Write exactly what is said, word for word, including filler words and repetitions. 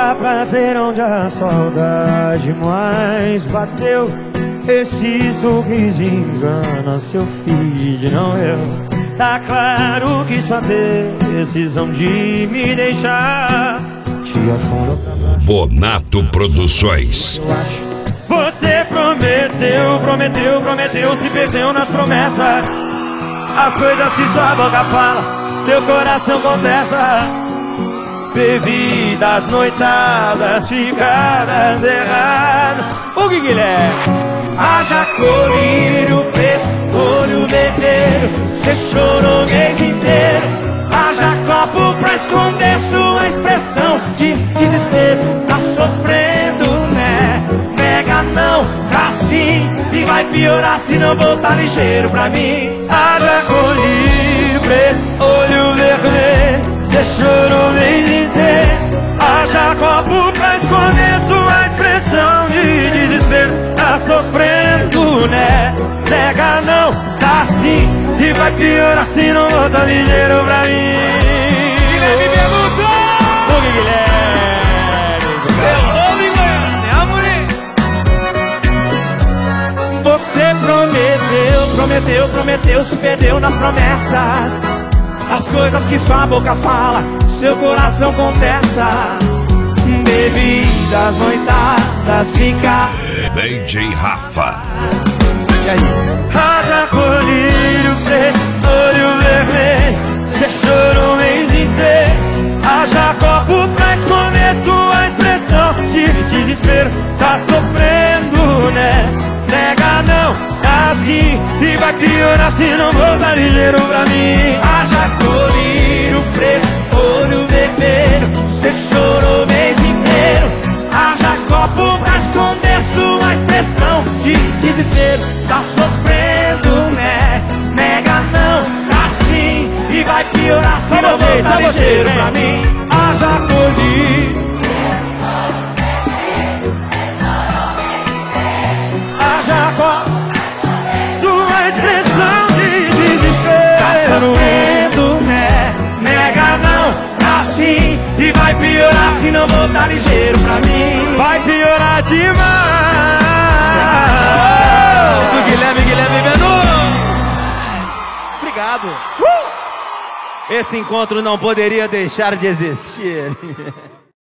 dá pra ver onde a saudade mais bateu. Esse sorriso engana seu feed, não eu. Tá claro que sua decisão de me deixar te afunda pra baixo. Bonato Produções. Você prometeu, prometeu, prometeu, se perdeu nas promessas. As coisas que sua boca fala, seu coração contesta. Bebidas, noitadas, ficadas erradas. O que Guilherme? Haja colírio, olho vermelho, cê chorou o mês inteiro. Haja copo pra esconder sua expressão de desespero. Tá sofrendo, né? Nega não, tá sim. E vai piorar se não voltar ligeiro pra mim. Haja colírio, olho vermelho, cê chorou o mês inteiro. Haja copo pra esconder sua expressão de desespero. Tá sofrendo, né? Nega não, tá sim. E vai piorar se não volta ligeiro pra mim. Guilherme me perguntou. O que Guilherme? Você prometeu, prometeu, prometeu, se perdeu nas promessas. As coisas que sua boca fala, seu coração contesta. Bebidas, noitadas, fica D J Rafa. E aí? Haja colírio, preço, olho vermelho, cê chorou o mês inteiro. Haja copo pra esconder sua expressão de desespero. Tá sofrendo, né? Nega não, tá assim. E vai piorar se não voltar ligeiro pra mim. Haja colírio, preço, olho vermelho, cê chorou o mês inteiro. Haja copo pra esconder sua expressão de desespero. Tá sofrendo, né? Nega não, tá sim. E vai piorar se não voltar ligeiro pra mim. Haja colírio, haja copo, sua expressão de desespero. Tá sofrendo, né? Nega não, tá sim. E vai piorar se não voltar ligeiro pra mim. Vai piorar demais. Do Guilherme, Guilherme Menu. Obrigado. uh! Esse encontro não poderia deixar de existir.